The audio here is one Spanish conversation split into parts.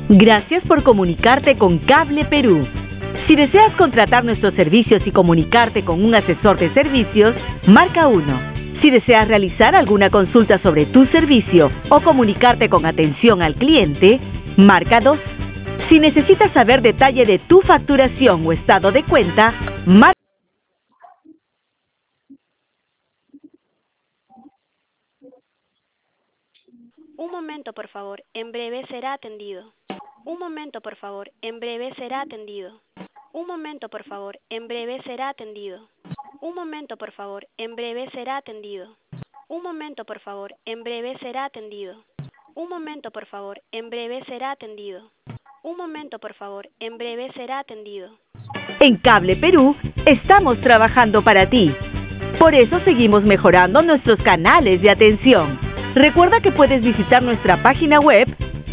Gracias por comunicarte con Cable Perú. Si deseas contratar nuestros servicios y comunicarte con un asesor de servicios, marca 1. Si deseas realizar alguna consulta sobre tu servicio o comunicarte con atención al cliente, marca 2. Si necesitas saber detalle de tu facturación o estado de cuenta, marca. Un momento, por favor. En breve será atendido. Un momento, por favor. En breve será atendido. Un momento, por favor. En breve será atendido. Un momento, por favor. En breve será atendido. Un momento, por favor. En breve será atendido. Un momento, por favor. En breve será atendido. Un momento, por favor. En breve será atendido. En Cable Perú estamos trabajando para ti. Por eso seguimos mejorando nuestros canales de atención. Recuerda que puedes visitar nuestra página web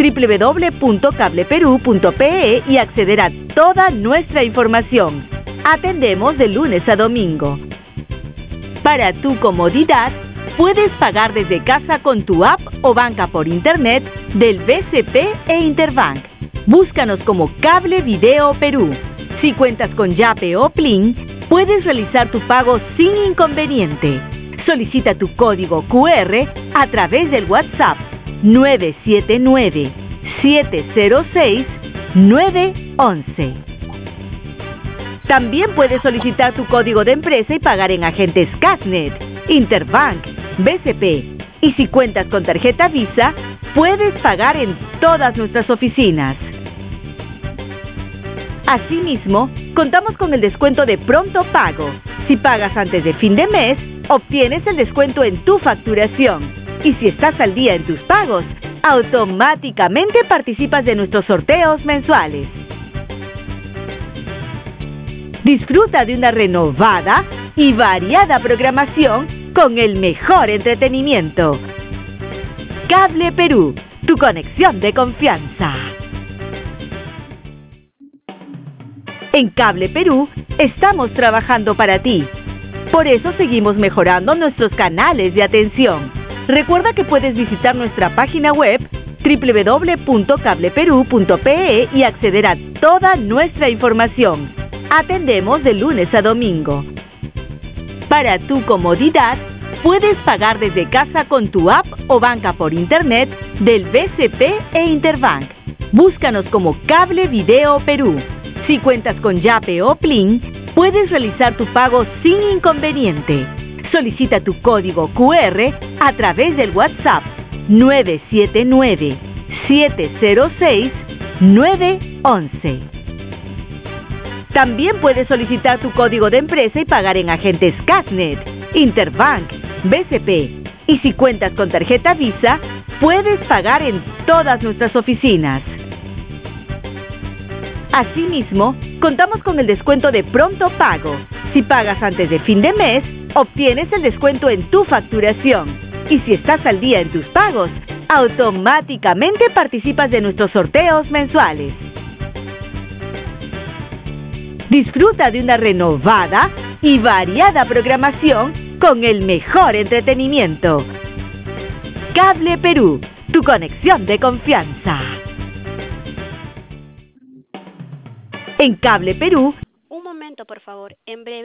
www.cableperu.pe y acceder a toda nuestra información. Atendemos de lunes a domingo. Para tu comodidad, puedes pagar desde casa con tu app o banca por internet del BCP e Interbank. Búscanos como Cable Video Perú. Si cuentas con Yape o Plin, puedes realizar tu pago sin inconveniente. Solicita tu código QR a través del WhatsApp 979-706-911. También puedes solicitar tu código de empresa y pagar en agentes Casnet, Interbank, BCP. Y si cuentas con tarjeta Visa, puedes pagar en todas nuestras oficinas. Asimismo, contamos con el descuento de pronto pago. Si pagas antes de fin de mes, obtienes el descuento en tu facturación. Y si estás al día en tus pagos, automáticamente participas de nuestros sorteos mensuales. Disfruta de una renovada y variada programación con el mejor entretenimiento. Cable Perú, tu conexión de confianza. En Cable Perú estamos trabajando para ti. Por eso seguimos mejorando nuestros canales de atención. Recuerda que puedes visitar nuestra página web www.cableperu.pe y acceder a toda nuestra información. Atendemos de lunes a domingo. Para tu comodidad, puedes pagar desde casa con tu app o banca por internet del BCP e Interbank. Búscanos como Cable Video Perú. Si cuentas con Yape o Plin, puedes realizar tu pago sin inconveniente. Solicita tu código QR a través del WhatsApp 979-706-911. También puedes solicitar tu código de empresa y pagar en agentes Casnet, Interbank, BCP. Y si cuentas con tarjeta Visa, puedes pagar en todas nuestras oficinas. Asimismo, contamos con el descuento de pronto pago. Si pagas antes de fin de mes, obtienes el descuento en tu facturación. Y si estás al día en tus pagos, automáticamente participas de nuestros sorteos mensuales. Disfruta de una renovada y variada programación con el mejor entretenimiento. Cable Perú, tu conexión de confianza. En Cable Perú. Un momento, por favor. En breve.